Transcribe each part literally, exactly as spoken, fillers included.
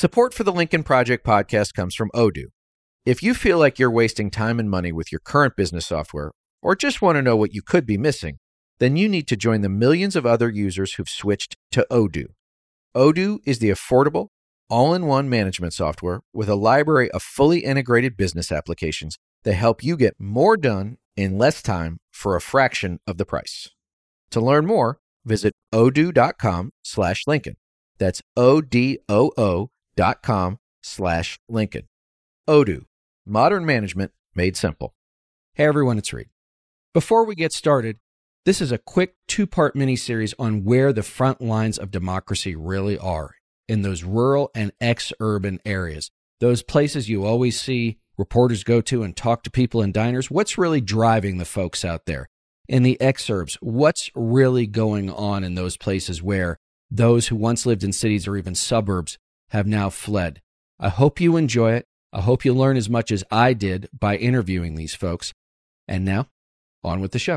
Support for the Lincoln Project podcast comes from Odoo. If you feel like you're wasting time and money with your current business software, or just want to know what you could be missing, then you need to join the millions of other users who've switched to Odoo. Odoo is the affordable, all-in-one management software with a library of fully integrated business applications that help you get more done in less time for a fraction of the price. To learn more, visit odoo.com slash Lincoln. That's O-D-O-O dot com slash Lincoln. Odoo, modern management made simple. Hey everyone, it's Reed. Before we get started, this is a quick two-part mini-series on where the front lines of democracy really are in those rural and ex-urban areas. Those places you always see reporters go to and talk to people in diners. What's really driving the folks out there? In the exurbs, what's really going on in those places where those who once lived in cities or even suburbs have now fled? I hope you enjoy it. I hope you learn as much as I did by interviewing these folks. And now, on with the show.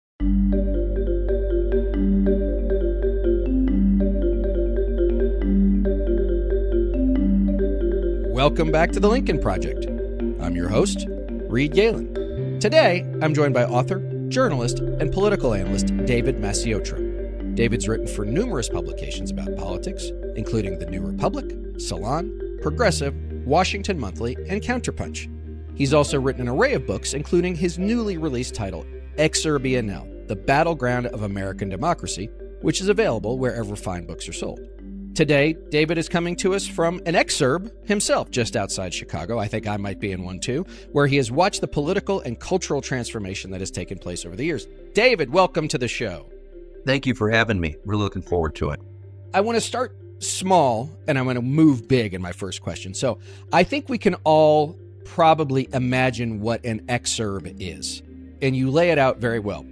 Welcome back to the Lincoln Project. I'm your host, Reed Galen. Today, I'm joined by author, journalist, and political analyst David Maciotro. David's written for numerous publications about politics, including The New Republic, Salon, Progressive, Washington Monthly, and Counterpunch. He's also written an array of books, including his newly released title, Exurbia Now, The Battleground of American Democracy, which is available wherever fine books are sold. Today, David is coming to us from an exurb himself, just outside Chicago. I think I might be in one too, where he has watched the political and cultural transformation that has taken place over the years. David, welcome to the show. Thank you for having me. We're looking forward to it. I want to start small, and I'm going to move big in my first question. So I think we can all probably imagine what an exurb is, and you lay it out very well.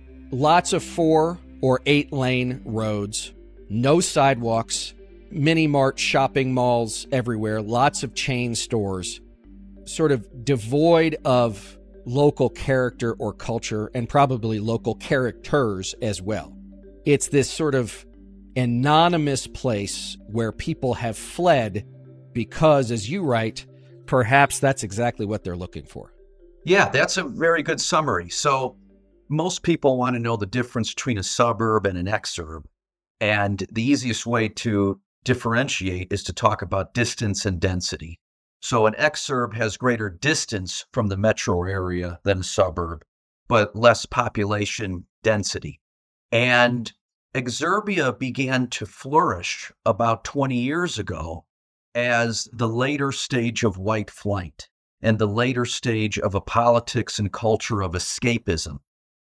Lots of four or eight lane roads, no sidewalks, mini-mart shopping malls everywhere, lots of chain stores, sort of devoid of local character or culture, and probably local characters as well. It's this sort of anonymous place where people have fled because, as you write, perhaps that's exactly what they're looking for. Yeah, that's a very good summary. So most people want to know the difference between a suburb and an exurb. And the easiest way to differentiate is to talk about distance and density. So an exurb has greater distance from the metro area than a suburb, but less population density. And exurbia began to flourish about twenty years ago as the later stage of white flight and the later stage of a politics and culture of escapism.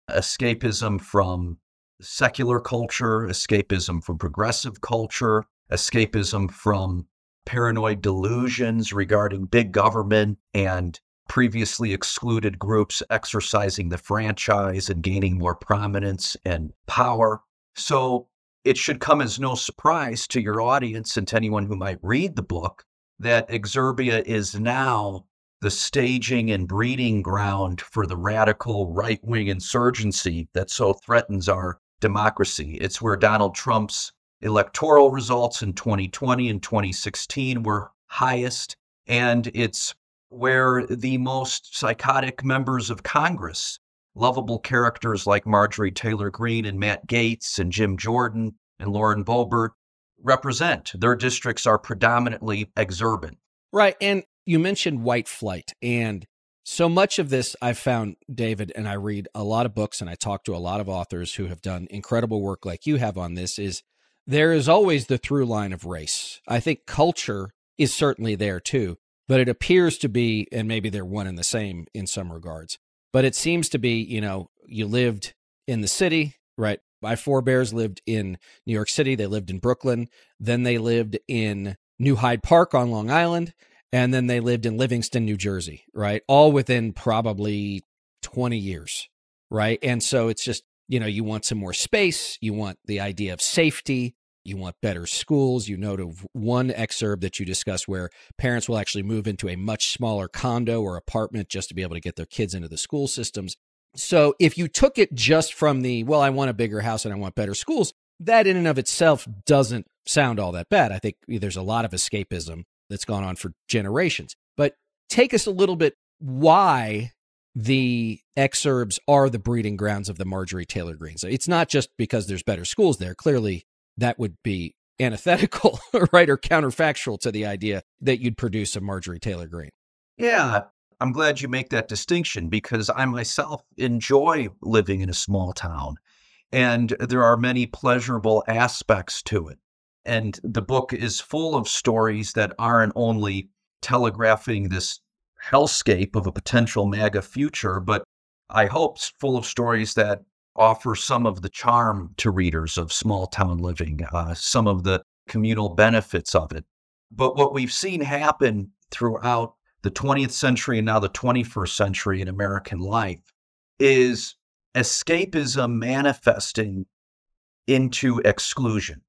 Escapism from secular culture, escapism from progressive culture, escapism from paranoid delusions regarding big government and previously excluded groups exercising the franchise and gaining more prominence and power. So it should come as no surprise to your audience and to anyone who might read the book that exurbia is now the staging and breeding ground for the radical right-wing insurgency that so threatens our democracy. It's where Donald Trump's electoral results in twenty twenty and twenty sixteen were highest, and it's where the most psychotic members of Congress, lovable characters like Marjorie Taylor Greene and Matt Gaetz and Jim Jordan and Lauren Boebert, represent. Their districts are predominantly exurban. Right, and you mentioned white flight, and so much of this I've found, David, and I read a lot of books and I talk to a lot of authors who have done incredible work like you have on this, is there is always the through line of race. I think culture is certainly there too, but it appears to be, and maybe they're one and the same in some regards, but it seems to be, you know, you lived in the city, right? My forebears lived in New York City. They lived in Brooklyn. Then they lived in New Hyde Park on Long Island. And then they lived in Livingston, New Jersey, right? All within probably twenty years, right? And so it's just, you know, you want some more space. You want the idea of safety. You want better schools. You know, to one exurb that you discussed where parents will actually move into a much smaller condo or apartment just to be able to get their kids into the school systems. So if you took it just from the, well, I want a bigger house and I want better schools, that in and of itself doesn't sound all that bad. I think there's a lot of escapism that's gone on for generations. But take us a little bit why the exurbs are the breeding grounds of the Marjorie Taylor Greens. It's not just because there's better schools there. Clearly, that would be antithetical, right, or counterfactual to the idea that you'd produce a Marjorie Taylor Greene. Yeah, I'm glad you make that distinction because I myself enjoy living in a small town, and there are many pleasurable aspects to it. And the book is full of stories that aren't only telegraphing this hellscape of a potential MAGA future, but I hope full of stories that offer some of the charm to readers of small town living, uh, some of the communal benefits of it. But what we've seen happen throughout the twentieth century and now the twenty-first century in American life is escapism manifesting into exclusion.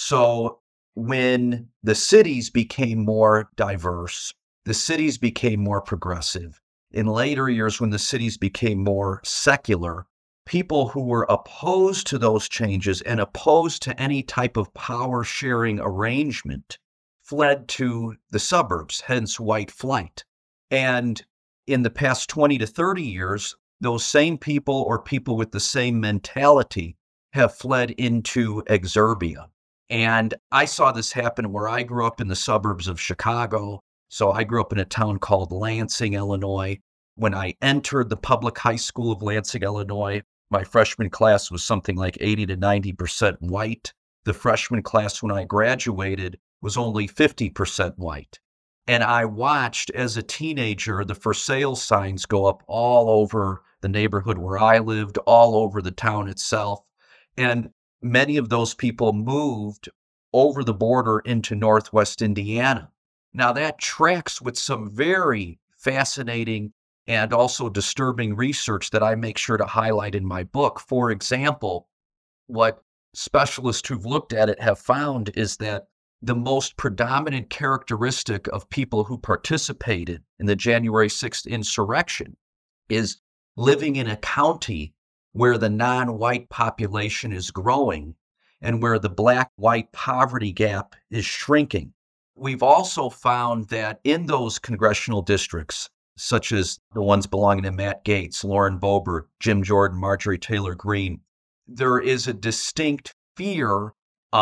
So when the cities became more diverse, the cities became more progressive. In later years, when the cities became more secular, people who were opposed to those changes and opposed to any type of power-sharing arrangement fled to the suburbs, hence white flight. And in the past twenty to thirty years, those same people or people with the same mentality have fled into exurbia. And I saw this happen where I grew up in the suburbs of Chicago. So I grew up in a town called Lansing, Illinois. When I entered the public high school of Lansing, Illinois, my freshman class was something like eighty to ninety percent white. The freshman class when I graduated was only fifty percent white. And I watched as a teenager the for sale signs go up all over the neighborhood where I lived, all over the town itself. And many of those people moved over the border into Northwest Indiana. Now that tracks with some very fascinating and also disturbing research that I make sure to highlight in my book. For example, what specialists who've looked at it have found is that the most predominant characteristic of people who participated in the January sixth insurrection is living in a county where the non-white population is growing and where the black-white poverty gap is shrinking. We've also found that in those congressional districts, such as the ones belonging to Matt Gaetz, Lauren Boebert, Jim Jordan, Marjorie Taylor Greene, there is a distinct fear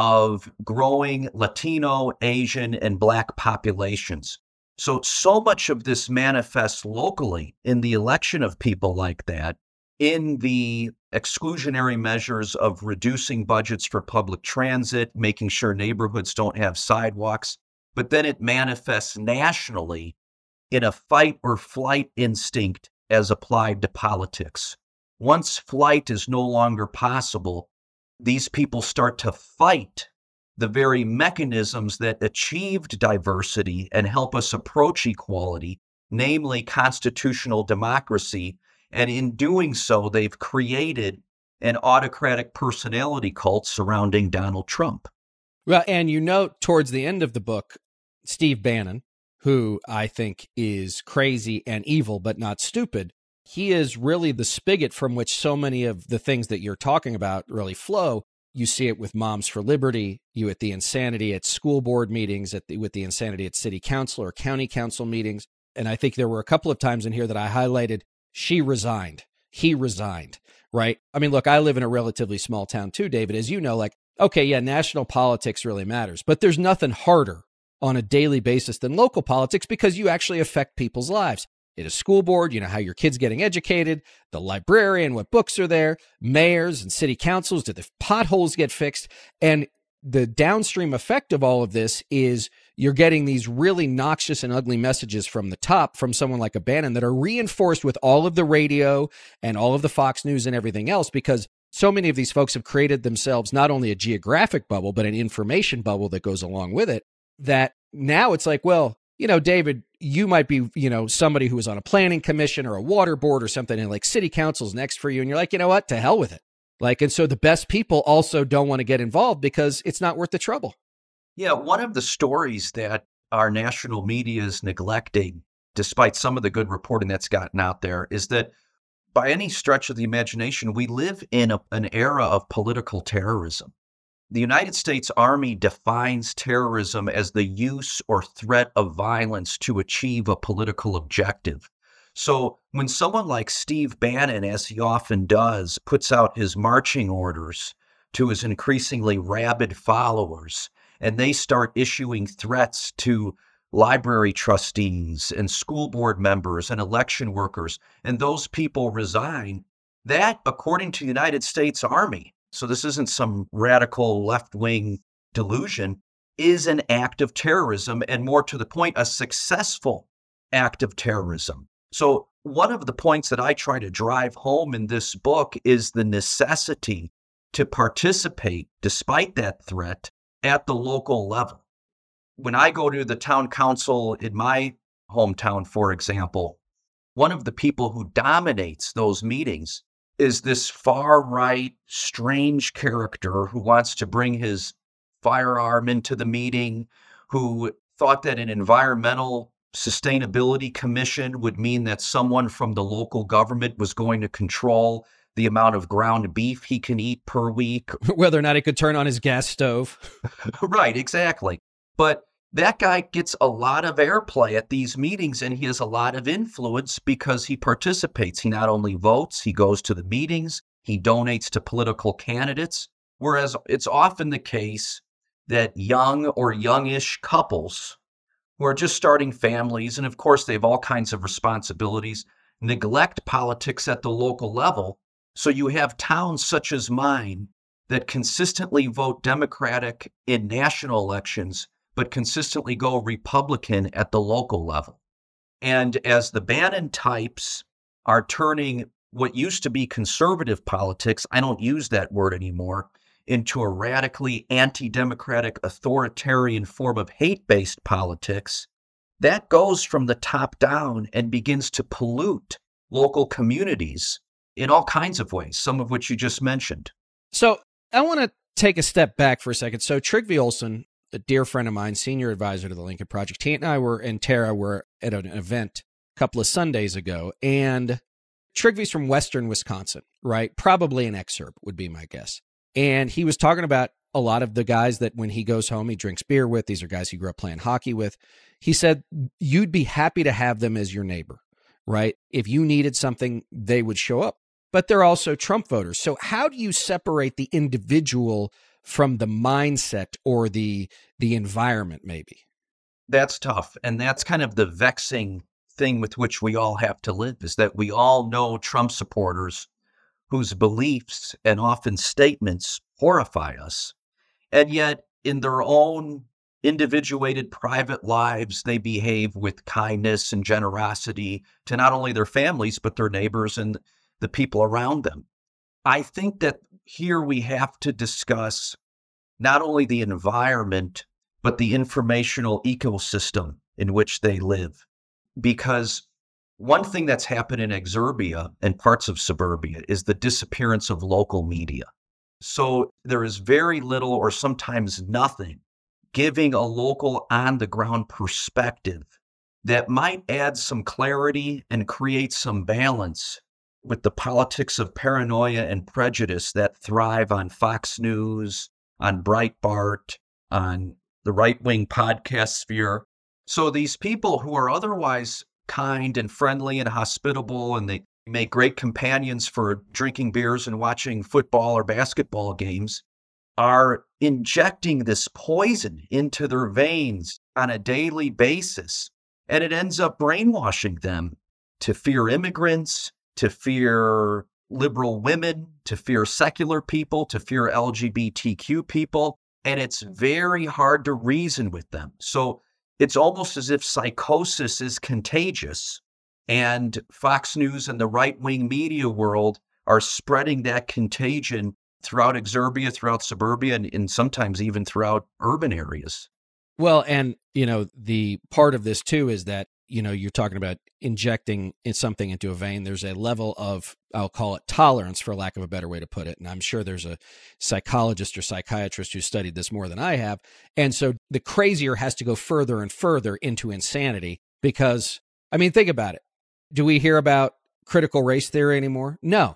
of growing Latino, Asian, and Black populations. So, so much of this manifests locally in the election of people like that, in the exclusionary measures of reducing budgets for public transit, making sure neighborhoods don't have sidewalks, but then it manifests nationally in a fight or flight instinct as applied to politics. Once flight is no longer possible, these people start to fight the very mechanisms that achieved diversity and help us approach equality, namely constitutional democracy. And in doing so, they've created an autocratic personality cult surrounding Donald Trump. Well, and you note towards the end of the book, Steve Bannon, who I think is crazy and evil, but not stupid. He is really the spigot from which so many of the things that you're talking about really flow. You see it with Moms for Liberty, you at the insanity at school board meetings, at the, with the insanity at city council or county council meetings. And I think there were a couple of times in here that I highlighted, she resigned, he resigned, right? I mean, look, I live in a relatively small town too, David, as you know, like, okay, yeah, national politics really matters, but there's nothing harder on a daily basis than local politics because you actually affect people's lives. At a school board, you know, how your kid's getting educated, the librarian, what books are there, mayors and city councils, do the potholes get fixed? And the downstream effect of all of this is you're getting these really noxious and ugly messages from the top from someone like a Bannon that are reinforced with all of the radio and all of the Fox News and everything else, because so many of these folks have created themselves not only a geographic bubble, but an information bubble that goes along with it, that now it's like, well, you know, David, you might be, you know, somebody who was on a planning commission or a water board or something, and like city council's next for you. And you're like, you know what, to hell with it. Like, and so the best people also don't want to get involved because it's not worth the trouble. Yeah, one of the stories that our national media is neglecting, despite some of the good reporting that's gotten out there, is that by any stretch of the imagination, we live in a, an era of political terrorism. The United States Army defines terrorism as the use or threat of violence to achieve a political objective. So when someone like Steve Bannon, as he often does, puts out his marching orders to his increasingly rabid followers, and they start issuing threats to library trustees and school board members and election workers, and those people resign, that, according to the United States Army, so this isn't some radical left-wing delusion, is an act of terrorism, and more to the point, a successful act of terrorism. So one of the points that I try to drive home in this book is the necessity to participate, despite that threat, at the local level. When I go to the town council in my hometown, for example, one of the people who dominates those meetings is this far-right, strange character who wants to bring his firearm into the meeting, who thought that an environmental sustainability commission would mean that someone from the local government was going to control the amount of ground beef he can eat per week. Whether or not he could turn on his gas stove. Right, exactly. But that guy gets a lot of airplay at these meetings, and he has a lot of influence because he participates. He not only votes, he goes to the meetings, he donates to political candidates, whereas it's often the case that young or youngish couples who are just starting families, and of course they have all kinds of responsibilities, neglect politics at the local level. So you have towns such as mine that consistently vote Democratic in national elections, but consistently go Republican at the local level. And as the Bannon types are turning what used to be conservative politics, I don't use that word anymore, into a radically anti-democratic authoritarian form of hate-based politics, that goes from the top down and begins to pollute local communities in all kinds of ways, some of which you just mentioned. So I want to take a step back for a second. So Trygve Olsen, a dear friend of mine, senior advisor to the Lincoln Project, he and I were, and Tara were at an event a couple of Sundays ago, and Trygve's from Western Wisconsin, right? Probably an exurb would be my guess. And he was talking about a lot of the guys that when he goes home, he drinks beer with. These are guys he grew up playing hockey with. He said, you'd be happy to have them as your neighbor, right? If you needed something, they would show up. But they're also Trump voters. So how do you separate the individual from the mindset or the the environment, maybe? That's tough. And that's kind of the vexing thing with which we all have to live, is that we all know Trump supporters whose beliefs and often statements horrify us. And yet in their own individuated private lives, they behave with kindness and generosity to not only their families, but their neighbors and the people around them. I think that here we have to discuss not only the environment, but the informational ecosystem in which they live. Because one thing that's happened in exurbia and parts of suburbia is the disappearance of local media. So there is very little or sometimes nothing giving a local on-the-ground perspective that might add some clarity and create some balance with the politics of paranoia and prejudice that thrive on Fox News, on Breitbart, on the right-wing podcast sphere. So these people who are otherwise kind and friendly and hospitable, and they make great companions for drinking beers and watching football or basketball games, are injecting this poison into their veins on a daily basis. And it ends up brainwashing them to fear immigrants, to fear liberal women, to fear secular people, to fear L G B T Q people. And it's very hard to reason with them. So it's almost as if psychosis is contagious, and Fox News and the right-wing media world are spreading that contagion throughout exurbia, throughout suburbia, and, and sometimes even throughout urban areas. Well, and, you know, the part of this, too, is that, you know, you're talking about injecting something into a vein. There's a level of, I'll call it tolerance, for lack of a better way to put it. And I'm sure there's a psychologist or psychiatrist who studied this more than I have. And so the crazier has to go further and further into insanity because, I mean, think about it. Do we hear about critical race theory anymore? No.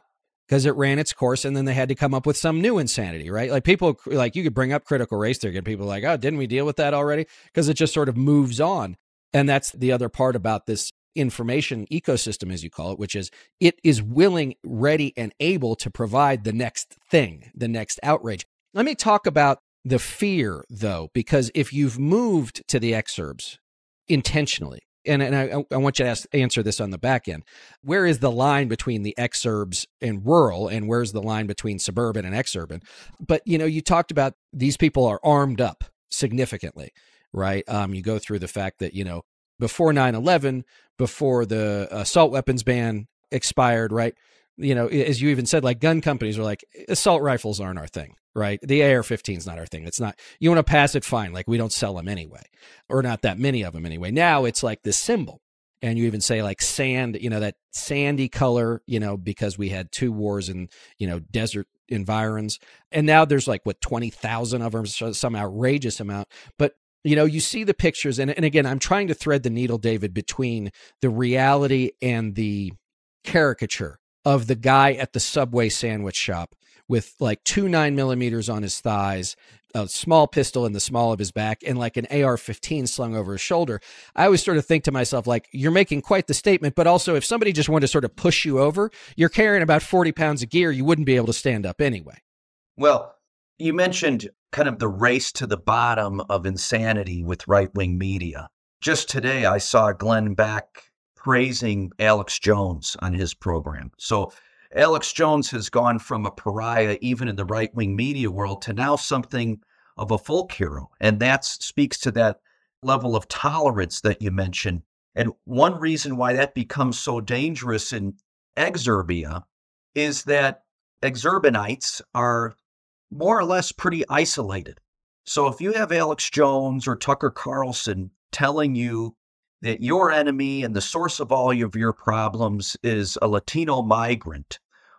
because it ran its course, and then they had to come up with some new insanity, right? Like people, like you could bring up critical race theory, and people are like, oh, didn't we deal with that already? Because it just sort of moves on. And that's the other part about this information ecosystem, as you call it, which is it is willing, ready, and able to provide the next thing, the next outrage. Let me talk about the fear, though, because if you've moved to the exurbs intentionally, and, and I, I want you to ask, answer this on the back end, where is the line between the exurbs and rural, and where's the line between suburban and exurban? But, you know, you talked about these people are armed up significantly, right? Um, you go through the fact that, you know, before nine eleven, before the assault weapons ban expired, right? You know, as you even said, like gun companies are like, assault rifles aren't our thing, right? The A R fifteen is not our thing. It's not, you want to pass it, fine. Like we don't sell them anyway, or not that many of them anyway. Now it's like this symbol. And you even say like sand, you know, that sandy color, you know, because we had two wars in, you know, desert environs. And now there's like, what, twenty thousand of them, some outrageous amount. But you know, you see the pictures, and, and again, I'm trying to thread the needle, David, between the reality and the caricature of the guy at the Subway sandwich shop with like two nine millimeters on his thighs, a small pistol in the small of his back, and like an A R fifteen slung over his shoulder. I always sort of think to myself, like, you're making quite the statement, but also if somebody just wanted to sort of push you over, you're carrying about forty pounds of gear, you wouldn't be able to stand up anyway. Well, you mentioned kind of the race to the bottom of insanity with right-wing media. Just today, I saw Glenn Beck praising Alex Jones on his program. So Alex Jones has gone from a pariah, even in the right-wing media world, to now something of a folk hero. And that speaks to that level of tolerance that you mentioned. And one reason why that becomes so dangerous in exurbia is that exurbanites are more or less pretty isolated. So if you have Alex Jones or Tucker Carlson telling you that your enemy and the source of all of your problems is a Latino migrant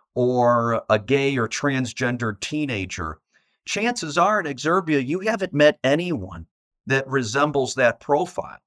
or a gay or transgender teenager, chances are in exurbia, you haven't met anyone that resembles that profile.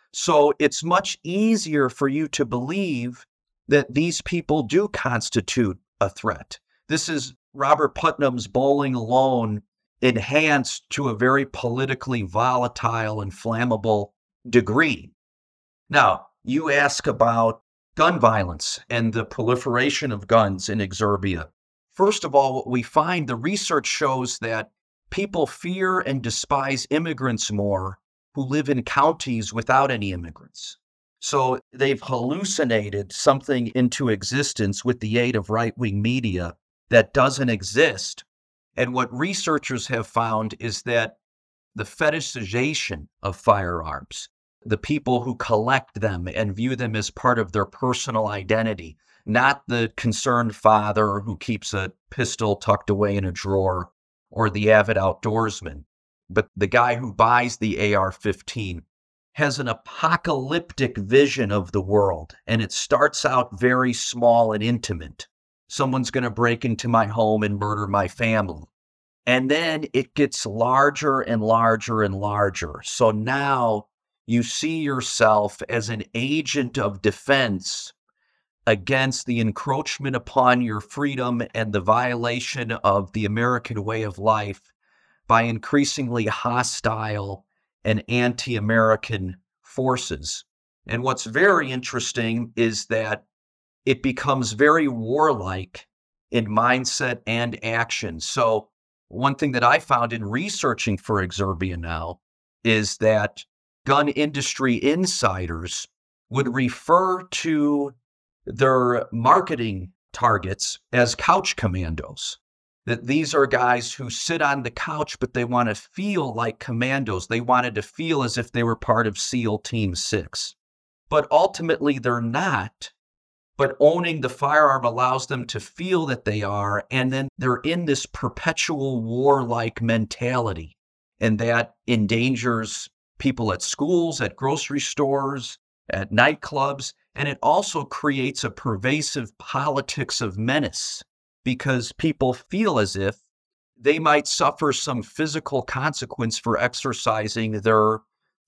So it's much easier for you to believe that these people do constitute a threat. This is Robert Putnam's Bowling Alone enhanced to a very politically volatile and flammable degree. Now, you ask about gun violence and the proliferation of guns in exurbia. First of all, what we find, the research shows that people fear and despise immigrants more who live in counties without any immigrants. So they've hallucinated something into existence with the aid of right-wing media that doesn't exist. And what researchers have found is that the fetishization of firearms, the people who collect them and view them as part of their personal identity, not the concerned father who keeps a pistol tucked away in a drawer or the avid outdoorsman, but the guy who buys the A R fifteen has an apocalyptic vision of the world. And it starts out very small and intimate. Someone's going to break into my home and murder my family. And then it gets larger and larger and larger. So now you see yourself as an agent of defense against the encroachment upon your freedom and the violation of the American way of life by increasingly hostile and anti-American forces. And what's very interesting is that it becomes very warlike in mindset and action. So one thing that I found in researching for exurbia now is that gun industry insiders would refer to their marketing targets as couch commandos. That these are guys who sit on the couch, but they want to feel like commandos. They wanted to feel as if they were part of SEAL Team six. But ultimately, they're not. But owning the firearm allows them to feel that they are, and then they're in this perpetual warlike mentality. And that endangers people at schools, at grocery stores, at nightclubs, and it also creates a pervasive politics of menace because people feel as if they might suffer some physical consequence for exercising their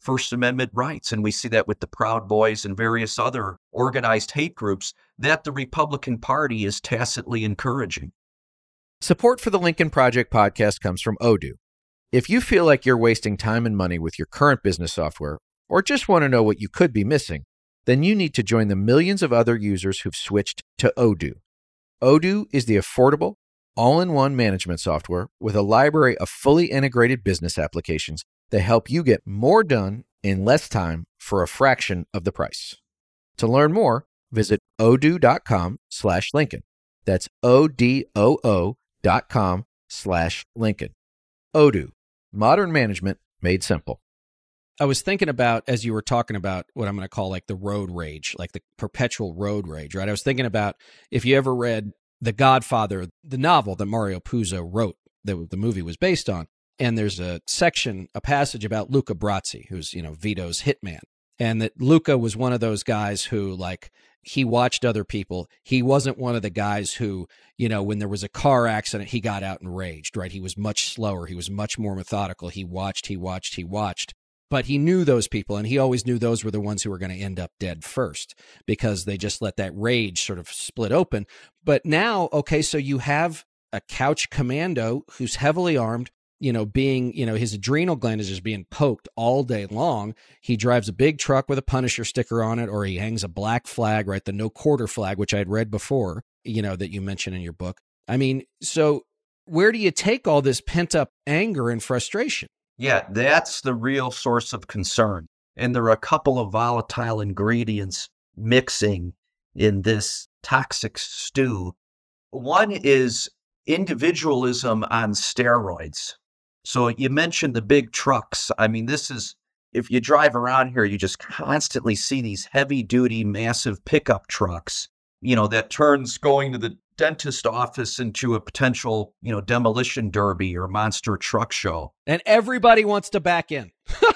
First Amendment rights. And we see that with the Proud Boys and various other organized hate groups that the Republican Party is tacitly encouraging. Support for the Lincoln Project podcast comes from Odoo. If you feel like you're wasting time and money with your current business software, or just want to know what you could be missing, then you need to join the millions of other users who've switched to Odoo. Odoo is the affordable, all-in-one management software with a library of fully integrated business applications that help you get more done in less time for a fraction of the price. To learn more, visit odoo.com slash Lincoln. That's O-D-O-O dot com slash Lincoln. Odoo, modern management made simple. I was thinking about, as you were talking about what I'm going to call like the road rage, like the perpetual road rage, right? I was thinking about if you ever read The Godfather, the novel that Mario Puzo wrote, that the movie was based on. And there's a section, a passage about Luca Brasi, who's, you know, Vito's hitman. And that Luca was one of those guys who, like, he watched other people. He wasn't one of the guys who, you know, when there was a car accident, he got out and raged, right? He was much slower. He was much more methodical. He watched, he watched, he watched. But he knew those people, and he always knew those were the ones who were going to end up dead first because they just let that rage sort of split open. But now, okay, so you have a couch commando who's heavily armed, you know, being, you know, his adrenal gland is just being poked all day long. He drives a big truck with a Punisher sticker on it, or he hangs a black flag, right? The no quarter flag, which I had read before, you know, that you mentioned in your book. I mean, so where do you take all this pent up anger and frustration? Yeah, that's the real source of concern. And there are a couple of volatile ingredients mixing in this toxic stew. One is individualism on steroids. So you mentioned the big trucks. I mean, this is, if you drive around here, you just constantly see these heavy duty, massive pickup trucks, you know, that turns going to the dentist office into a potential, you know, demolition derby or monster truck show. And everybody wants to back in.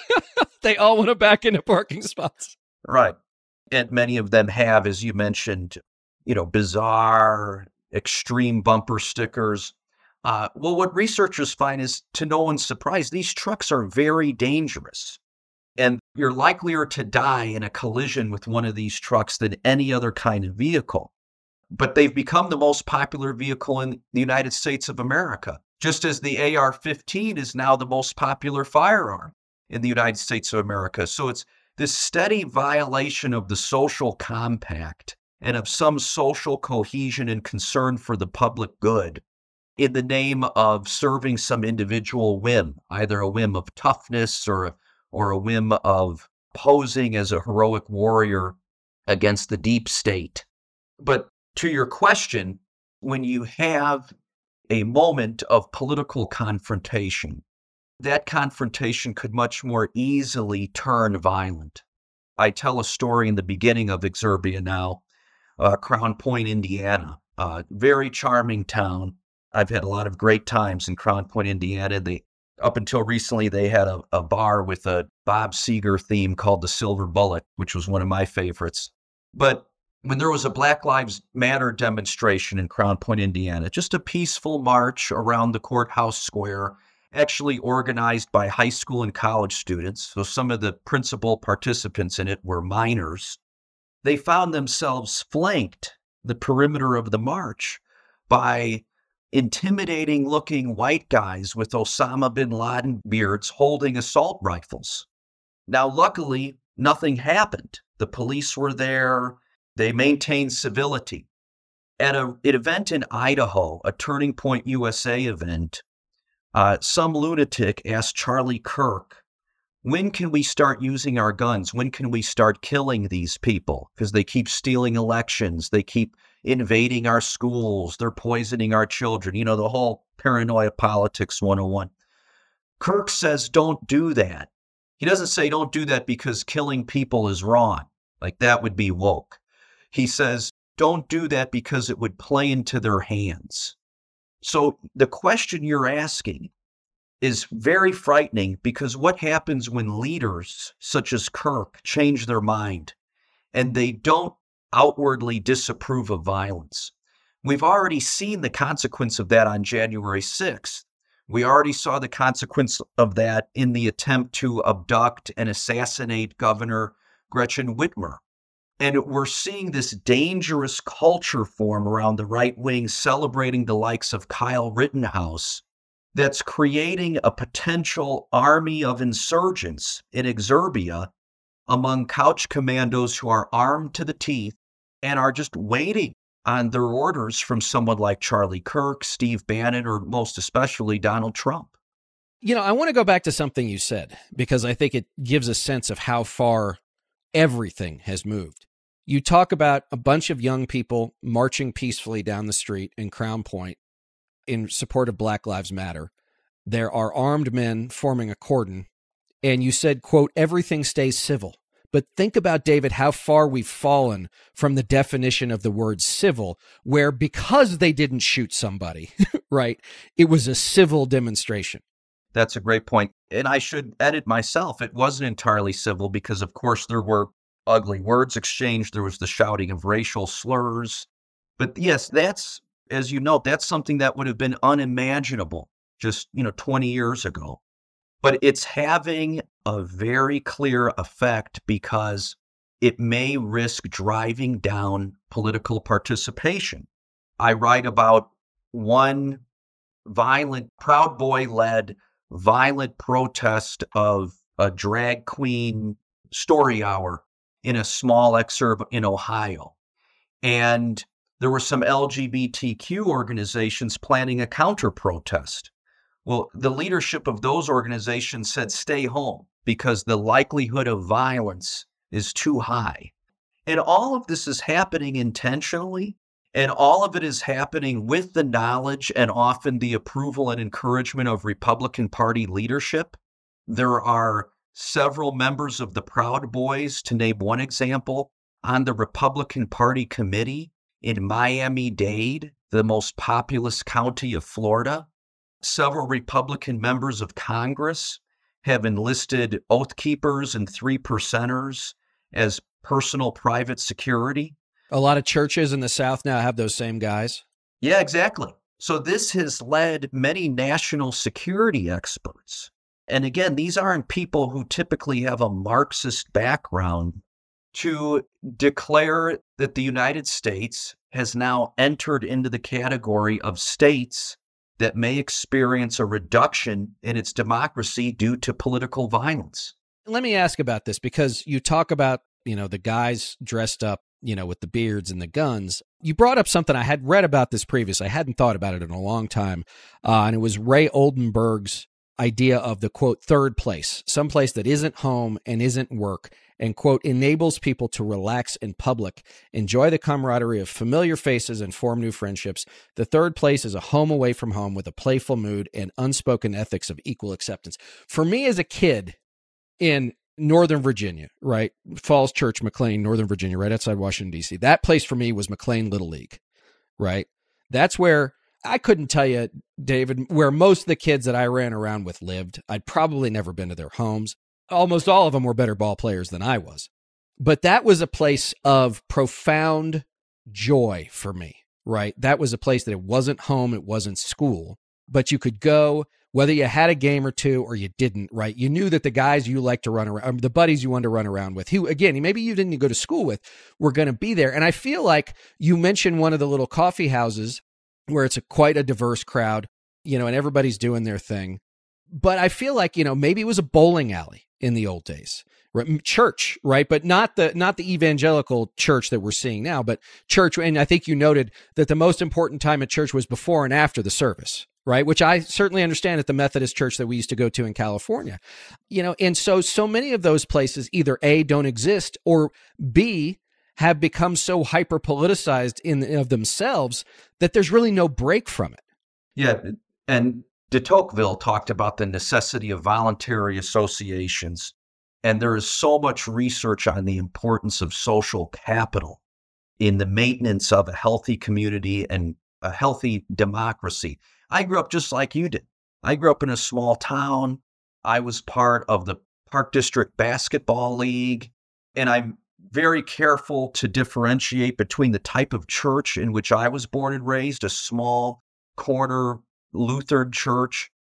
They all want to back into parking spots. Right. And many of them have, as you mentioned, you know, bizarre, extreme bumper stickers. Uh, well, what researchers find is, to no one's surprise, these trucks are very dangerous. And you're likelier to die in a collision with one of these trucks than any other kind of vehicle. But they've become the most popular vehicle in the United States of America, just as the A R fifteen is now the most popular firearm in the United States of America. So it's this steady violation of the social compact and of some social cohesion and concern for the public good in the name of serving some individual whim, either a whim of toughness or, or a whim of posing as a heroic warrior against the deep state. But to your question, when you have a moment of political confrontation, that confrontation could much more easily turn violent. I tell a story in the beginning of Exurbia Now, uh, Crown Point, Indiana, a very charming town. I've had a lot of great times in Crown Point, Indiana. They, up until recently, they had a, a bar with a Bob Seger theme called the Silver Bullet, which was one of my favorites. But when there was a Black Lives Matter demonstration in Crown Point, Indiana, just a peaceful march around the courthouse square, actually organized by high school and college students. So some of the principal participants in it were minors. They found themselves flanked, the perimeter of the march, by intimidating looking white guys with Osama bin Laden beards holding assault rifles. Now, luckily, nothing happened. The police were there. They maintained civility. At a, an event in Idaho, a Turning Point U S A event, uh, some lunatic asked Charlie Kirk, when can we start using our guns? When can we start killing these people? Because they keep stealing elections. They keep invading our schools. They're poisoning our children. You know, the whole paranoia politics one oh one. Kirk says, don't do that. He doesn't say don't do that because killing people is wrong. Like that would be woke. He says, don't do that because it would play into their hands. So the question you're asking is very frightening, because what happens when leaders such as Kirk change their mind and they don't outwardly disapprove of violence? We've already seen the consequence of that on January sixth, We already saw the consequence of that in the attempt to abduct and assassinate Governor Gretchen Whitmer. And we're seeing this dangerous culture form around the right wing, celebrating the likes of Kyle Rittenhouse, that's creating a potential army of insurgents in exurbia among couch commandos who are armed to the teeth and are just waiting on their orders from someone like Charlie Kirk, Steve Bannon, or most especially Donald Trump. You know, I want to go back to something you said, because I think it gives a sense of how far everything has moved. You talk about a bunch of young people marching peacefully down the street in Crown Point in support of Black Lives Matter. There are armed men forming a cordon, and you said, quote, everything stays civil. But think about, David, how far we've fallen from the definition of the word civil, where because they didn't shoot somebody, right, it was a civil demonstration. That's a great point. And I should edit myself. It wasn't entirely civil because, of course, there were ugly words exchanged. There was the shouting of racial slurs. But yes, that's, as you note, that's something that would have been unimaginable just, you know, twenty years ago. But it's having a very clear effect because it may risk driving down political participation. I write about one violent, Proud Boy-led violent protest of a drag queen story hour in a small exurb in Ohio. And there were some L G B T Q organizations planning a counter-protest. Well, the leadership of those organizations said, stay home because the likelihood of violence is too high. And all of this is happening intentionally, and all of it is happening with the knowledge and often the approval and encouragement of Republican Party leadership. There are several members of the Proud Boys, to name one example, on the Republican Party committee in Miami-Dade, the most populous county of Florida. Several Republican members of Congress have enlisted Oath Keepers and three percenters as personal private security. A lot of churches in the South now have those same guys. Yeah, exactly. So this has led many national security experts. And again, these aren't people who typically have a Marxist background to declare that the United States has now entered into the category of states that may experience a reduction in its democracy due to political violence. Let me ask about this, because you talk about, you know, the guys dressed up, you know, with the beards and the guns. You brought up something I had read about this previously. I hadn't thought about it in a long time. Uh, and it was Ray Oldenburg's idea of the, quote, third place, someplace that isn't home and isn't work, and, quote, enables people to relax in public, enjoy the camaraderie of familiar faces, and form new friendships. The third place is a home away from home with a playful mood and unspoken ethics of equal acceptance. For me as a kid in Northern Virginia, right, Falls Church, McLean, Northern Virginia, right outside Washington, D C, that place for me was McLean Little League, right? That's where I couldn't tell you, David, where most of the kids that I ran around with lived. I'd probably never been to their homes. Almost all of them were better ball players than I was. But that was a place of profound joy for me, right? That was a place that it wasn't home, it wasn't school, but you could go, whether you had a game or two or you didn't, right? You knew that the guys you liked to run around, the buddies you wanted to run around with, who, again, maybe you didn't go to school with, were going to be there. And I feel like you mentioned one of the little coffee houses where it's a quite a diverse crowd, you know, and everybody's doing their thing. But I feel like, you know, maybe it was a bowling alley in the old days, right? Church, right? But not the not the evangelical church that we're seeing now, but church. And I think you noted that the most important time at church was before and after the service, right? Which I certainly understand at the Methodist church that we used to go to in California, you know. And so, so many of those places either A, don't exist, or B, have become so hyper politicized in of themselves that there's really no break from it. Yeah, and de Tocqueville talked about the necessity of voluntary associations, and there is so much research on the importance of social capital in the maintenance of a healthy community and a healthy democracy. I grew up just like you did. I grew up in a small town. I was part of the Park District Basketball League, and I'm very careful to differentiate between the type of church in which I was born and raised, a small corner Lutheran church,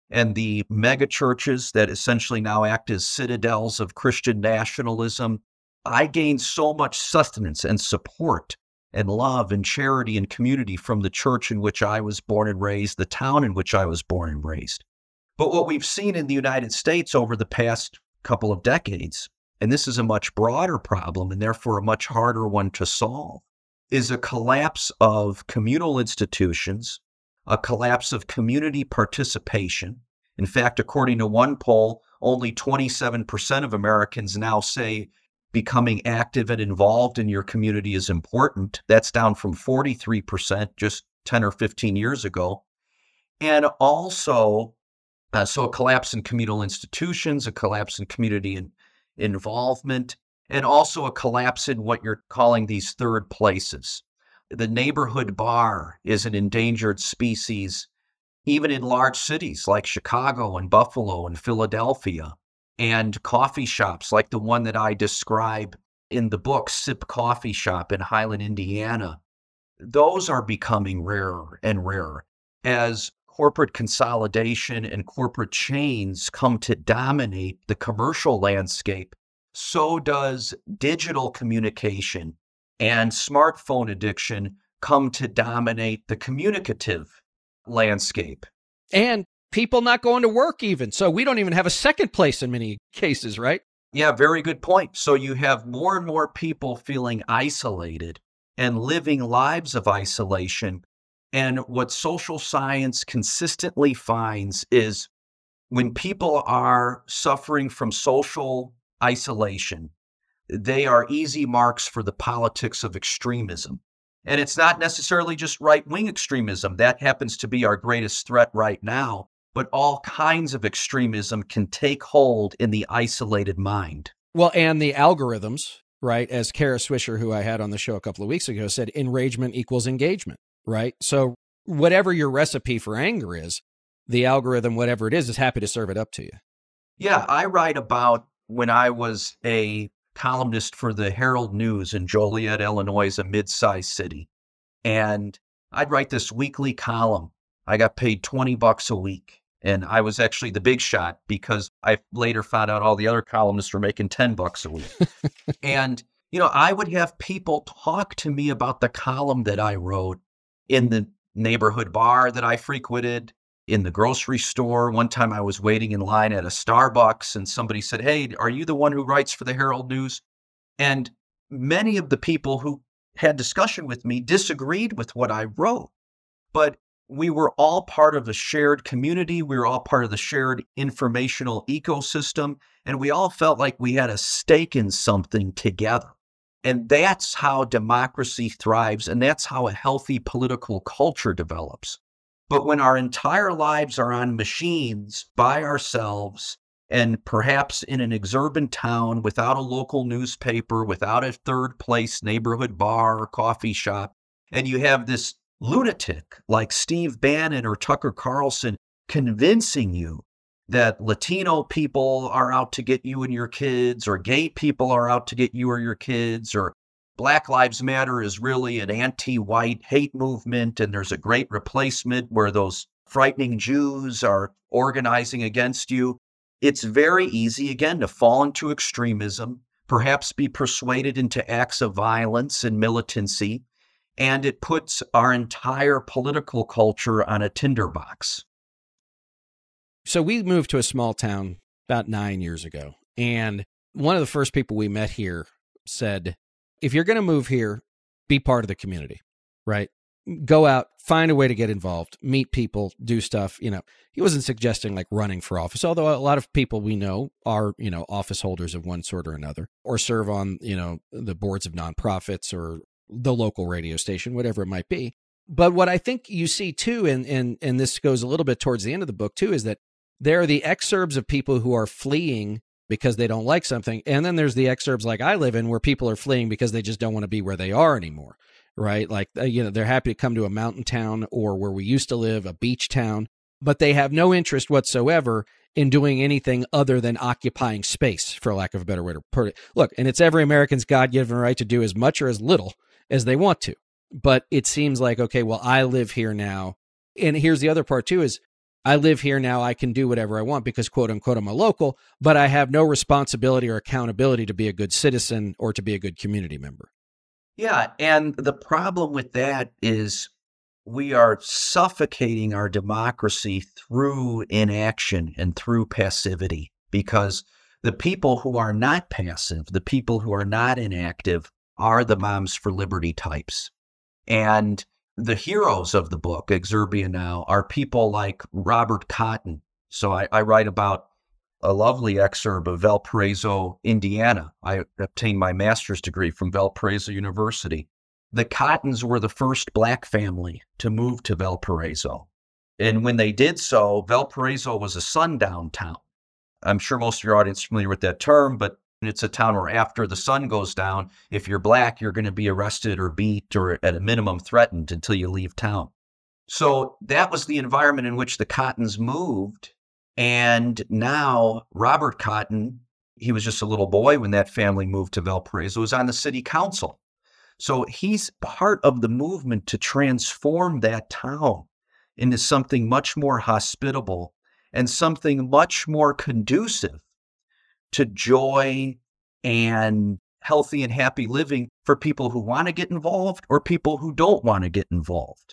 and the mega churches that essentially now act as citadels of Christian nationalism, I gained so much sustenance and support and love and charity and community from the church in which I was born and raised, the town in which I was born and raised. But what we've seen in the United States over the past couple of decades, and this is a much broader problem and therefore a much harder one to solve, is a collapse of communal institutions, a collapse of community participation. In fact, according to one poll, only twenty-seven percent of Americans now say becoming active and involved in your community is important. That's down from forty-three percent just ten or fifteen years ago. And also, uh, so a collapse in communal institutions, a collapse in community in, involvement, and also a collapse in what you're calling these third places. The neighborhood bar is an endangered species, even in large cities like Chicago and Buffalo and Philadelphia, and coffee shops like the one that I describe in the book, Sip Coffee Shop in Highland, Indiana. Those are becoming rarer and rarer as corporate consolidation and corporate chains come to dominate the commercial landscape. So does digital communication and smartphone addiction come to dominate the communicative landscape. And people not going to work even. So we don't even have a second place in many cases, right? Yeah, very good point. So you have more and more people feeling isolated and living lives of isolation. And what social science consistently finds is when people are suffering from social isolation, they are easy marks for the politics of extremism. And it's not necessarily just right-wing extremism. That happens to be our greatest threat right now. But all kinds of extremism can take hold in the isolated mind. Well, and the algorithms, right? As Kara Swisher, who I had on the show a couple of weeks ago, said, enragement equals engagement, right? So whatever your recipe for anger is, the algorithm, whatever it is, is happy to serve it up to you. Yeah, I write about when I was a columnist for the Herald News in Joliet, Illinois, a mid-sized city. And I'd write this weekly column. I got paid twenty bucks a week. And I was actually the big shot because I later found out all the other columnists were making ten bucks a week. And, you know, I would have people talk to me about the column that I wrote in the neighborhood bar that I frequented, in the grocery store. One time I was waiting in line at a Starbucks and somebody said, "Hey, are you the one who writes for the Herald News?" And many of the people who had discussion with me disagreed with what I wrote. But we were all part of the shared community. We were all part of the shared informational ecosystem. And we all felt like we had a stake in something together. And that's how democracy thrives. And that's how a healthy political culture develops. But when our entire lives are on machines by ourselves, and perhaps in an exurban town without a local newspaper, without a third place neighborhood bar or coffee shop, and you have this lunatic like Steve Bannon or Tucker Carlson convincing you that Latino people are out to get you and your kids, or gay people are out to get you or your kids, or Black Lives Matter is really an anti-white hate movement, and there's a great replacement where those frightening Jews are organizing against you. It's very easy, again, to fall into extremism, perhaps be persuaded into acts of violence and militancy, and it puts our entire political culture on a tinderbox. So we moved to a small town about nine years ago, and one of the first people we met here said, if you're going to move here, be part of the community, right? Go out, find a way to get involved, meet people, do stuff. You know, he wasn't suggesting like running for office, although a lot of people we know are, you know, office holders of one sort or another, or serve on, you know, the boards of nonprofits or the local radio station, whatever it might be. But what I think you see too, and and and this goes a little bit towards the end of the book too, is that there are the exurbs of people who are fleeing because they don't like something. And then there's the exurbs like I live in where people are fleeing because they just don't want to be where they are anymore, right? Like, you know, they're happy to come to a mountain town or where we used to live, a beach town, but they have no interest whatsoever in doing anything other than occupying space, for lack of a better way to put it. Look, and it's every American's God-given right to do as much or as little as they want to. But it seems like, okay, well, I live here now. And here's the other part too, is I live here now. I can do whatever I want because, quote unquote, I'm a local, but I have no responsibility or accountability to be a good citizen or to be a good community member. Yeah. And the problem with that is we are suffocating our democracy through inaction and through passivity, because the people who are not passive, the people who are not inactive, are the Moms for Liberty types. And the heroes of the book, Exurbia Now, are people like Robert Cotton. So I, I write about a lovely excerpt of Valparaiso, Indiana. I obtained my master's degree from Valparaiso University. The Cottons were the first Black family to move to Valparaiso. And when they did so, Valparaiso was a sundown town. I'm sure most of your audience is familiar with that term, but it's a town where after the sun goes down, if you're Black, you're going to be arrested or beat or at a minimum threatened until you leave town. So that was the environment in which the Cottons moved. And now Robert Cotton, he was just a little boy when that family moved to Valparaiso, was on the city council. So he's part of the movement to transform that town into something much more hospitable and something much more conducive to joy and healthy and happy living for people who want to get involved or people who don't want to get involved.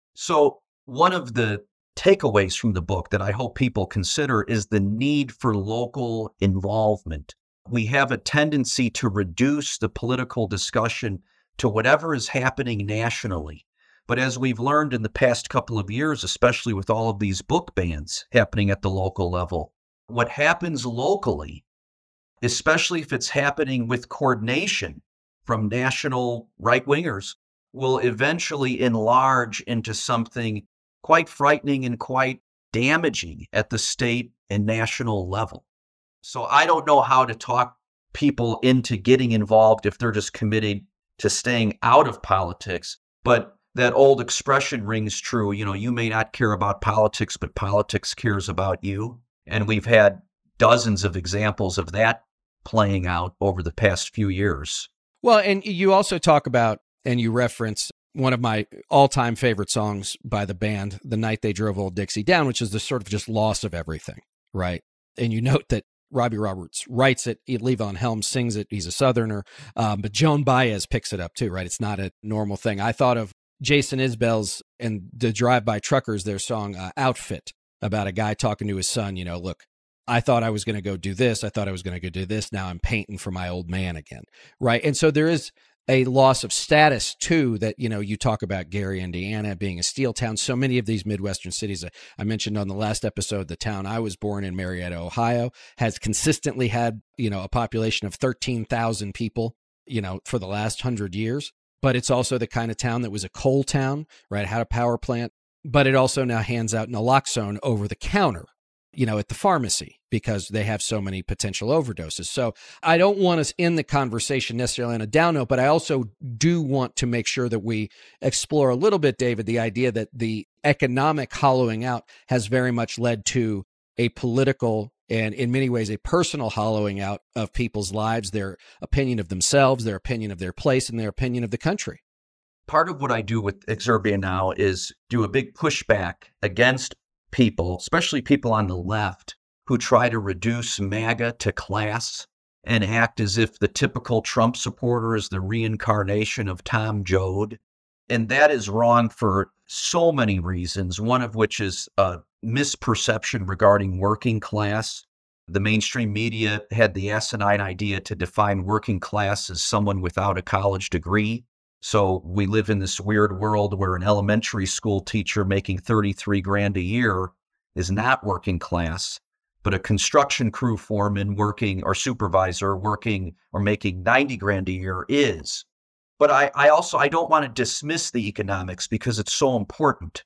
So one of the takeaways from the book that I hope people consider is the need for local involvement. We have a tendency to reduce the political discussion to whatever is happening nationally. But as we've learned in the past couple of years, especially with all of these book bans happening at the local level, what happens locally, especially if it's happening with coordination from national right-wingers, will eventually enlarge into something quite frightening and quite damaging at the state and national level. So I don't know how to talk people into getting involved if they're just committed to staying out of politics. But that old expression rings true. You know, you may not care about politics, but politics cares about you. And we've had dozens of examples of that playing out over the past few years. Well, and you also talk about, and you reference one of my all-time favorite songs by the band, The Night They Drove Old Dixie Down, which is the sort of just loss of everything, right? And you note that Robbie Roberts writes it, Levon Helm sings it, he's a Southerner, um, but Joan Baez picks it up too, right? It's not a normal thing. I thought of Jason Isbell's and the Drive-By Truckers, their song uh, Outfit, about a guy talking to his son, you know, look, I thought I was going to go do this. I thought I was going to go do this. Now I'm painting for my old man again, right? And so there is a loss of status too that, you know, you talk about Gary, Indiana being a steel town. So many of these Midwestern cities, I mentioned on the last episode, the town I was born in, Marietta, Ohio, has consistently had, you know, a population of thirteen thousand people, you know, for the last hundred years. But it's also the kind of town that was a coal town, right? Had a power plant, but it also now hands out naloxone over the counter, you know, at the pharmacy because they have so many potential overdoses. So I don't want us in the conversation necessarily on a down note, but I also do want to make sure that we explore a little bit, David, the idea that the economic hollowing out has very much led to a political and in many ways a personal hollowing out of people's lives, their opinion of themselves, their opinion of their place, and their opinion of the country. Part of what I do with Exurbia Now is do a big pushback against people, especially people on the left, who try to reduce MAGA to class and act as if the typical Trump supporter is the reincarnation of Tom Joad. And that is wrong for so many reasons, one of which is a misperception regarding working class. The mainstream media had the asinine idea to define working class as someone without a college degree. So we live in this weird world where an elementary school teacher making thirty-three grand a year is not working class, but a construction crew foreman working or supervisor working or making ninety grand a year is. But I, I also, I don't want to dismiss the economics because it's so important.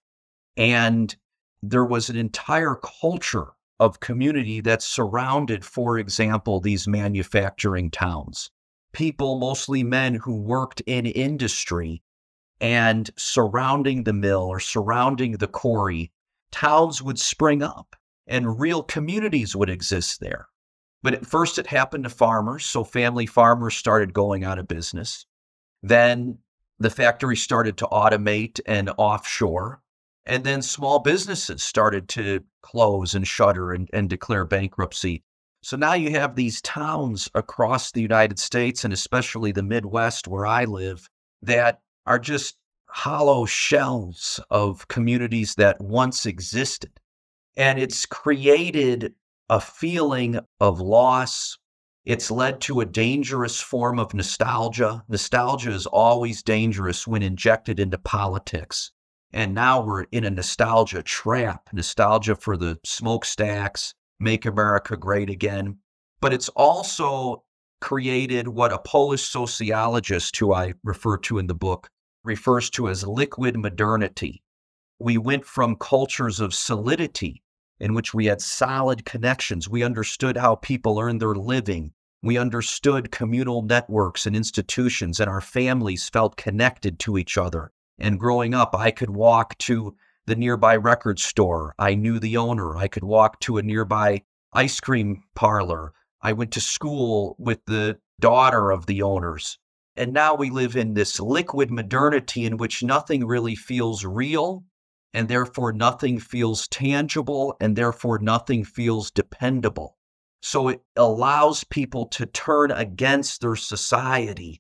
And there was an entire culture of community that surrounded, for example, these manufacturing towns. People, mostly men who worked in industry, and surrounding the mill or surrounding the quarry, towns would spring up and real communities would exist there. But at first it happened to farmers. So family farmers started going out of business. Then the factory started to automate and offshore. And then small businesses started to close and shutter and, and declare bankruptcy. So now you have these towns across the United States, and especially the Midwest where I live, that are just hollow shells of communities that once existed. And it's created a feeling of loss. It's led to a dangerous form of nostalgia. Nostalgia is always dangerous when injected into politics. And now we're in a nostalgia trap, nostalgia for the smokestacks, make America great again. But it's also created what a Polish sociologist, who I refer to in the book, refers to as liquid modernity. We went from cultures of solidity, in which we had solid connections. We understood how people earned their living. We understood communal networks and institutions, and our families felt connected to each other. And growing up, I could walk to the nearby record store. I knew the owner. I could walk to a nearby ice cream parlor. I went to school with the daughter of the owners. And now we live in this liquid modernity in which nothing really feels real, and therefore nothing feels tangible, and therefore nothing feels dependable. So it allows people to turn against their society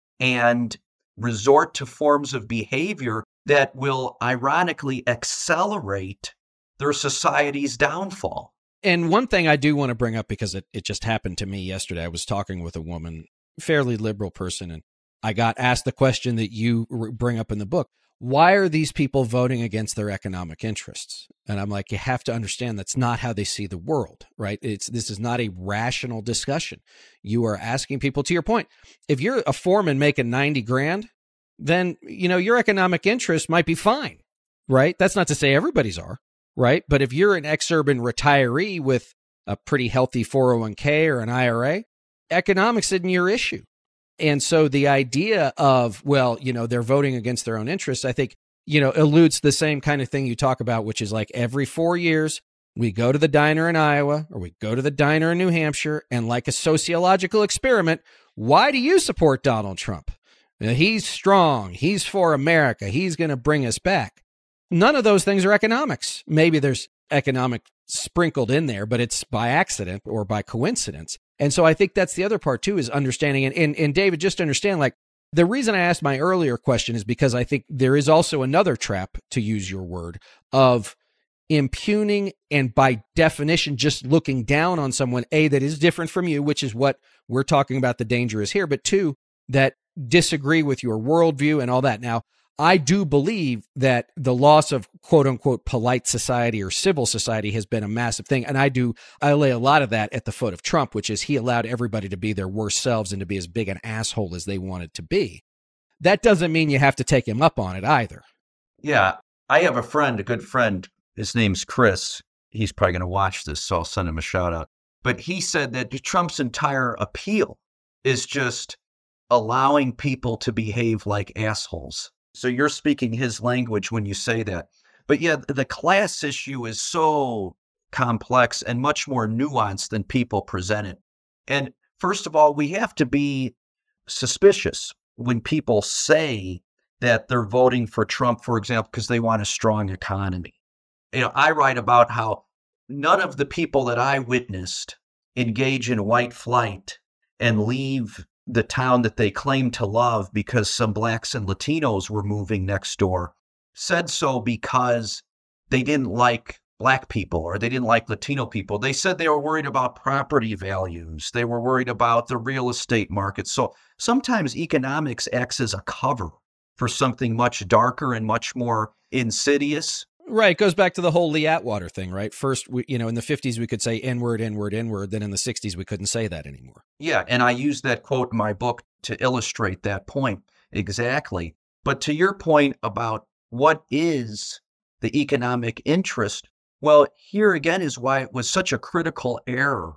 and resort to forms of behavior that will ironically accelerate their society's downfall. And one thing I do want to bring up, because it, it just happened to me yesterday, I was talking with a woman, fairly liberal person, and I got asked the question that you bring up in the book. Why are these people voting against their economic interests? And I'm like, you have to understand that's not how they see the world, right? It's this is not a rational discussion. You are asking people, to your point, if you're a foreman making ninety grand, then, you know, your economic interest might be fine, right? That's not to say everybody's are, right? But if you're an ex-urban retiree with a pretty healthy four oh one k or an I R A, economics isn't your issue. And so the idea of, well, you know, they're voting against their own interests, I think, you know, eludes the same kind of thing you talk about, which is like every four years, we go to the diner in Iowa or we go to the diner in New Hampshire, and like a sociological experiment, why do you support Donald Trump? He's strong. He's for America. He's going to bring us back. None of those things are economics. Maybe there's economic sprinkled in there, but it's by accident or by coincidence. And so I think that's the other part too, is understanding. And, and, and David, just to understand, like, the reason I asked my earlier question is because I think there is also another trap, to use your word, of impugning and by definition just looking down on someone, A, that is different from you, which is what we're talking about, the danger is here, but two, that disagree with your worldview and all that. Now, I do believe that the loss of quote unquote polite society or civil society has been a massive thing. And I do, I lay a lot of that at the foot of Trump, which is he allowed everybody to be their worst selves and to be as big an asshole as they wanted to be. That doesn't mean you have to take him up on it either. Yeah. I have a friend, a good friend. His name's Chris. He's probably going to watch this, so I'll send him a shout out. But he said that Trump's entire appeal is just allowing people to behave like assholes. So you're speaking his language when you say that. But yeah, the class issue is so complex and much more nuanced than people present it. And first of all, we have to be suspicious when people say that they're voting for Trump, for example, because they want a strong economy. You know, I write about how none of the people that I witnessed engage in white flight and leave the town that they claim to love because some blacks and Latinos were moving next door, said so because they didn't like black people or they didn't like Latino people. They said they were worried about property values. They were worried about the real estate market. So sometimes economics acts as a cover for something much darker and much more insidious. Right. It goes back to the whole Lee Atwater thing, right? First, we, you know, in the fifties, we could say N-word, N-word, N-word. Then in the sixties, we couldn't say that anymore. Yeah. And I use that quote in my book to illustrate that point exactly. But to your point about what is the economic interest, well, here again is why it was such a critical error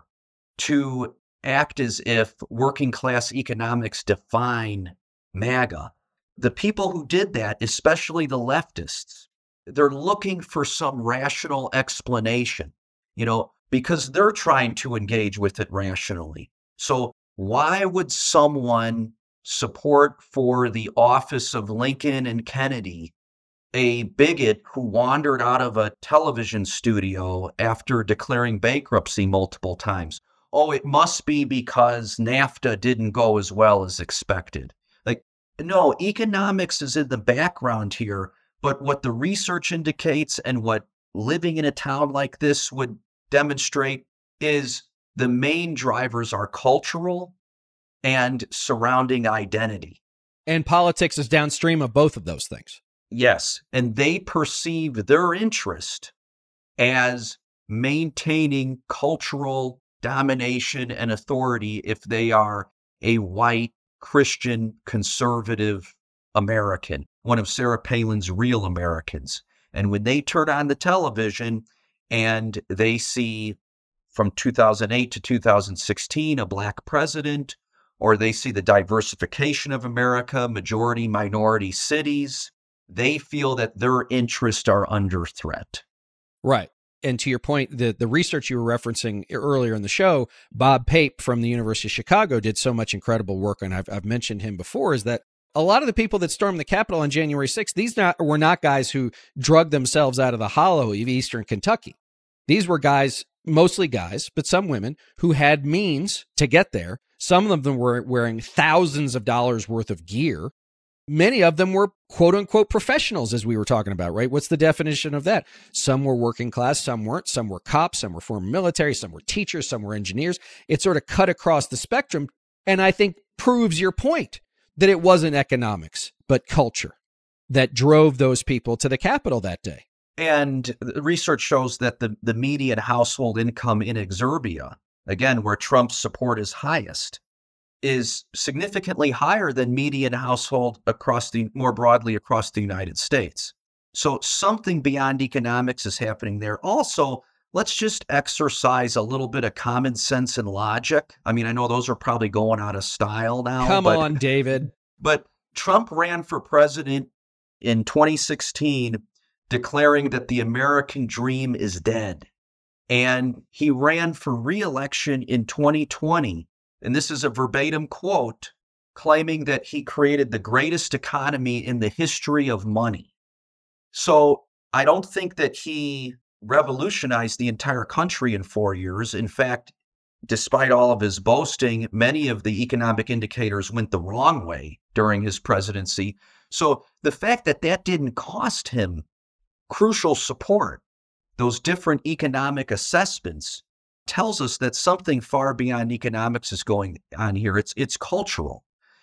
to act as if working class economics define MAGA. The people who did that, especially the leftists, they're looking for some rational explanation, you know, because they're trying to engage with it rationally. So why would someone support for the office of Lincoln and Kennedy a bigot who wandered out of a television studio after declaring bankruptcy multiple times. Oh, it must be because NAFTA didn't go as well as expected. Like, no, economics is in the background here, but what the research indicates and what living in a town like this would demonstrate is the main drivers are cultural and surrounding identity. And politics is downstream of both of those things. Yes, and they perceive their interest as maintaining cultural domination and authority if they are a white, Christian, conservative American, one of Sarah Palin's real Americans. And when they turn on the television and they see from two thousand eight to two thousand sixteen a black president, or they see the diversification of America, majority minority cities, they feel that their interests are under threat. Right. And to your point, the, the research you were referencing earlier in the show, Bob Pape from the University of Chicago did so much incredible work, and I've, I've mentioned him before, is that a lot of the people that stormed the Capitol on January sixth, these not, were not guys who drugged themselves out of the hollow of eastern Kentucky. These were guys, mostly guys, but some women, who had means to get there. Some of them were wearing thousands of dollars worth of gear. Many of them were quote unquote professionals, as we were talking about, right? What's the definition of that? Some were working class, some weren't. Some were cops, some were former military, some were teachers, some were engineers. It sort of cut across the spectrum. And I think proves your point that it wasn't economics, but culture that drove those people to the Capitol that day. And the research shows that the, the median household income in Exurbia, again, where Trump's support is highest, is significantly higher than median household across the more broadly across the United States. So something beyond economics is happening there. Also, let's just exercise a little bit of common sense and logic. I mean, I know those are probably going out of style now. Come but, on, David. But Trump ran for president in twenty sixteen, declaring that the American dream is dead. And he ran for re-election in twenty twenty. And this is a verbatim quote, claiming that he created the greatest economy in the history of money. So I don't think that he revolutionized the entire country in four years. In fact, despite all of his boasting, many of the economic indicators went the wrong way during his presidency. So the fact that that didn't cost him crucial support, those different economic assessments, tells us that something far beyond economics is going on here. It's it's cultural.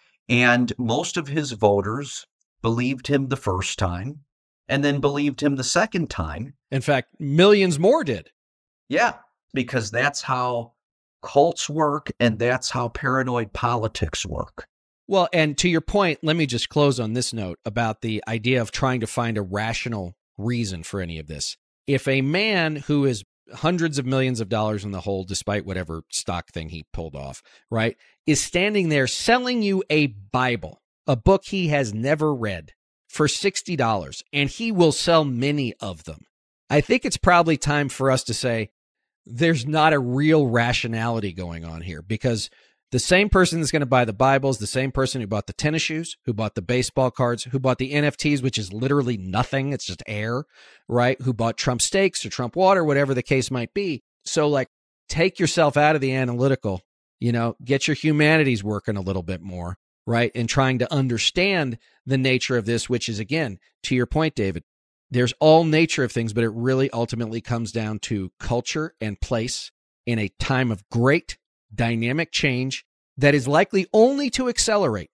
And most of his voters believed him the first time and then believed him the second time. In fact, millions more did. Yeah, because that's how cults work and that's how paranoid politics work. Well, and to your point, let me just close on this note about the idea of trying to find a rational reason for any of this. If a man who is hundreds of millions of dollars in the hole, despite whatever stock thing he pulled off, right, is standing there selling you a Bible, a book he has never read, for sixty dollars, and he will sell many of them, I think it's probably time for us to say there's not a real rationality going on here, because the same person that's going to buy the Bibles, the same person who bought the tennis shoes, who bought the baseball cards, who bought the N F Ts, which is literally nothing, it's just air, right? Who bought Trump steaks or Trump water, whatever the case might be. So, like, take yourself out of the analytical, you know, get your humanities working a little bit more, right? And trying to understand the nature of this, which is, again, to your point, David, there's all nature of things, but it really ultimately comes down to culture and place in a time of great dynamic change that is likely only to accelerate,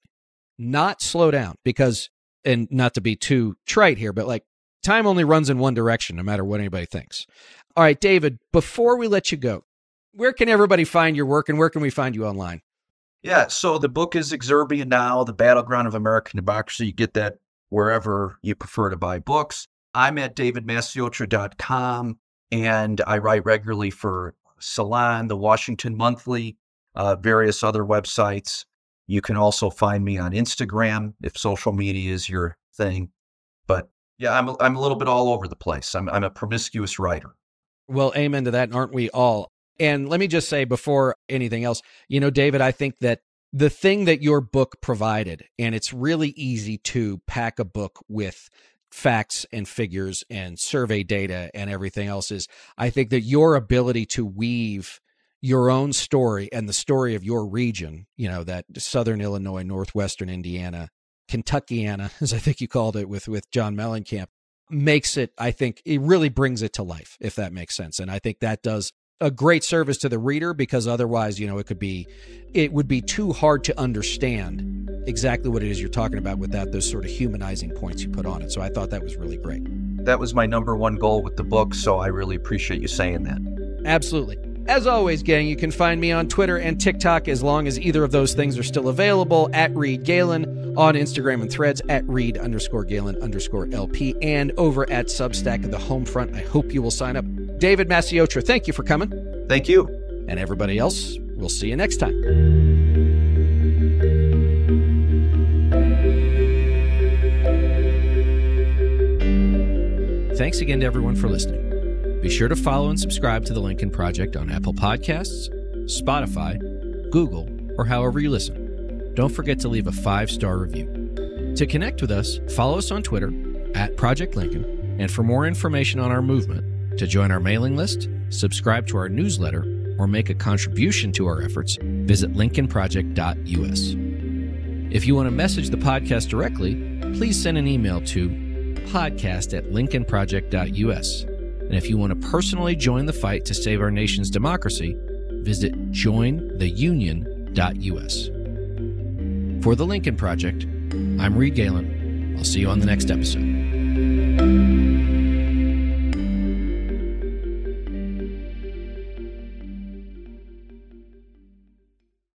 not slow down, because, and not to be too trite here, but like time only runs in one direction, no matter what anybody thinks. All right, David, before we let you go, where can everybody find your work and where can we find you online? Yeah, so the book is Exurbia Now, The Battleground of American Democracy. You get that wherever you prefer to buy books. I'm at david mastriotra dot com, and I write regularly for Salon, the Washington Monthly, uh, various other websites. You can also find me on Instagram if social media is your thing. But yeah, I'm a, I'm a little bit all over the place. I'm I'm a promiscuous writer. Well, amen to that, aren't we all? And let me just say before anything else, you know, David, I think that the thing that your book provided, and it's really easy to pack a book with facts and figures and survey data and everything else is I think that your ability to weave your own story and the story of your region, you know, that Southern Illinois, Northwestern Indiana, Kentuckiana, as I think you called it with, with John Mellencamp, makes it, I think, it really brings it to life, if that makes sense. And I think that does a great service to the reader, because otherwise, you know, it could be, it would be too hard to understand exactly what it is you're talking about without those sort of humanizing points you put on it. So I thought that was really great. That was my number one goal with the book, so I really appreciate you saying that. Absolutely. As always, gang, you can find me on Twitter and TikTok, as long as either of those things are still available, at Reed Galen, on Instagram and Threads at Reed underscore Galen underscore L P, and over at Substack at the home front. I hope you will sign up. David Maciotra, thank you for coming. Thank you. And everybody else, we'll see you next time. Thanks again to everyone for listening. Be sure to follow and subscribe to The Lincoln Project on Apple Podcasts, Spotify, Google, or however you listen. Don't forget to leave a five-star review. To connect with us, follow us on Twitter, at Project Lincoln, and for more information on our movement, to join our mailing list, subscribe to our newsletter, or make a contribution to our efforts, visit lincoln project dot U S. If you want to message the podcast directly, please send an email to podcast at lincoln project dot U S. And if you want to personally join the fight to save our nation's democracy, visit join the union dot U S. For The Lincoln Project, I'm Reed Galen. I'll see you on the next episode.